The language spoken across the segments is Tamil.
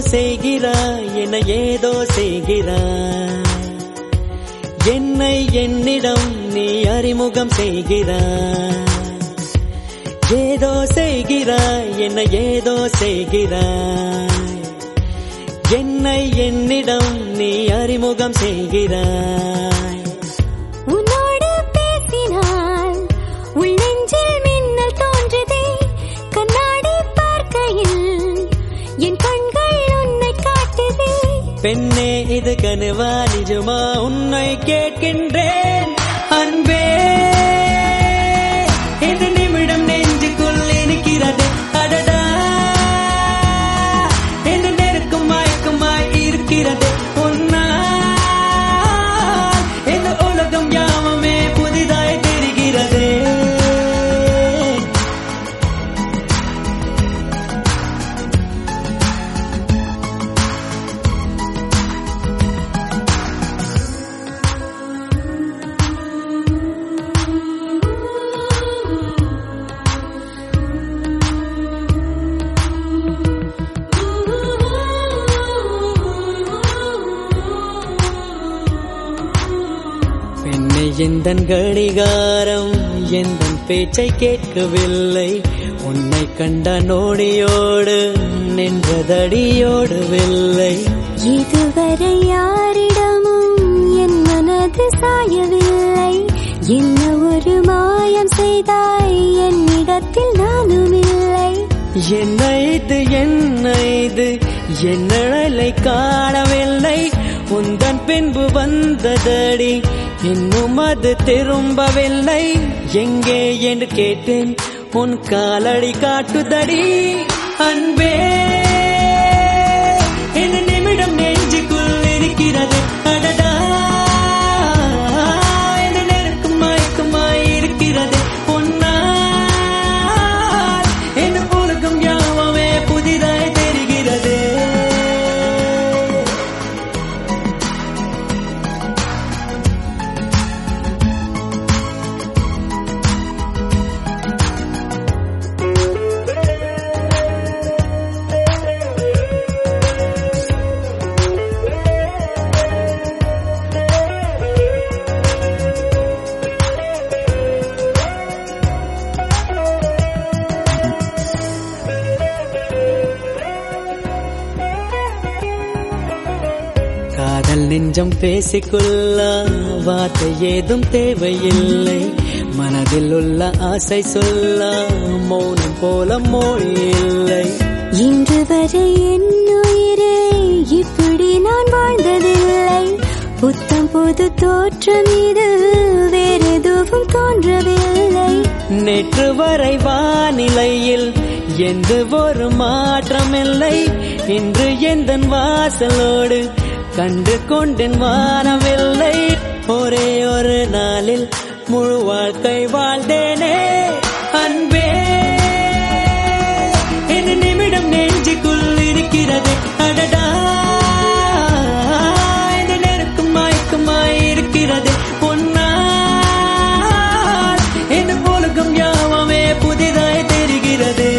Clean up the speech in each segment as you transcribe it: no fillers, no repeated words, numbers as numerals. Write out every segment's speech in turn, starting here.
செய்கிறாய், என்னை ஏதோ செய்கிறாய். என்னை என்னிடம் நீ அறிமுகம் செய்கிறாய். ஏதோ செய்கிறாய், என்னை ஏதோ செய்கிறாய். என்னை என்னிடம் நீ அறிமுகம் செய்கிறாய். உன்னோடு பேசினால் உள் நெஞ்சில் மின்னல் தோன்றுதே. கண்ணாடி பார்க்கையில் என் கண்கள் உன்னை காட்டுதே. பெண்ணே இது கனவா நிஜமா உன்னை கேட்கின்றேன். அன்பே இந்த நிமிடம் நெஞ்சுக்குள் இருக்கிறது. அடடா என்ன நெருக்கும் மயக்கமாய் இருக்கிறது. உன்னால் இந்த உலகம் யாவுமே புதிதாய் தெரிகிறது. பெண்ணை எந்தன் கடிகாரம் எந்தன் பேச்சை கேட்கவில்லை. உன்னை கண்ட நோடியோடு நின்றதடியோடவில்லை. இதுவரை யாரிடமும் என் மனது சாயவில்லை. என்ன ஒரு மாயம் செய்தாய், என்னிடத்தில் நானும் இல்லை. என்ன இது என் நிழலை காணவில்லை. உந்தன் பின்பு வந்ததடி, இன்னும் அது திரும்பவில்லை. எங்கே என்று கேட்டேன், உன் காலடி காட்டுதடி. அன்பே இந்த நிமிடம் நெஞ்சுக்குள் இருக்கிறது. அடடா இந்த நெருக்கும் மயக்கமாய் இருக்கிறது. பொன்னால் இந்த உலகம் யாவுமே புதிதாய் தெரிகிறது. காதல் நெஞ்சம் பேசிக்கொள்ள வார்த்தை ஏதும் தேவையில்லை. மனதில் உள்ள ஆசை சொல்ல மௌனம் போல மொழி இல்லை. இன்று வரை என் உயிரே இப்படி நான் வாழ்ந்ததில்லை. புத்தம் புது தோற்றம் இது வேறெதுவும் தோன்றவில்லை. நேற்று வரை வானிலையில் எந்த ஒரு மாற்றமில்லை. இன்று எந்தன் வாசலோடு கண்டு கொண்டேன் வானவில்லை. ஒரே ஒரு நாளில் முழு வாழ்க்கை வாழ்ந்தேனே. அன்பே இந்த நிமிடம் நெஞ்சுக்குள் இருக்கிறது. அடடா இந்த நெருக்கும் மயக்கமாய் இருக்கிறது. பொன்னால் இந்த உலகம் யாவுமே புதிதாய் தெரிகிறது.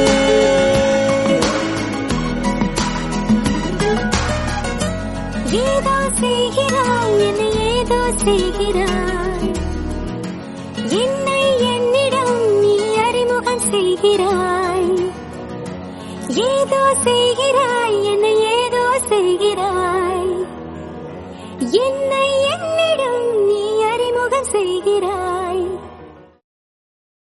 ஏதோ செய்கிறாய், என்னை ஏதோ செய்கிறாய். என்னை என்னிடம் நீ அறிமுகம் செய்கிறாய். ஏதோ செய்கிறாய், என்னை ஏதோ செய்கிறாய். என்னை என்னிடம் நீ அறிமுகம் செய்கிறாய்.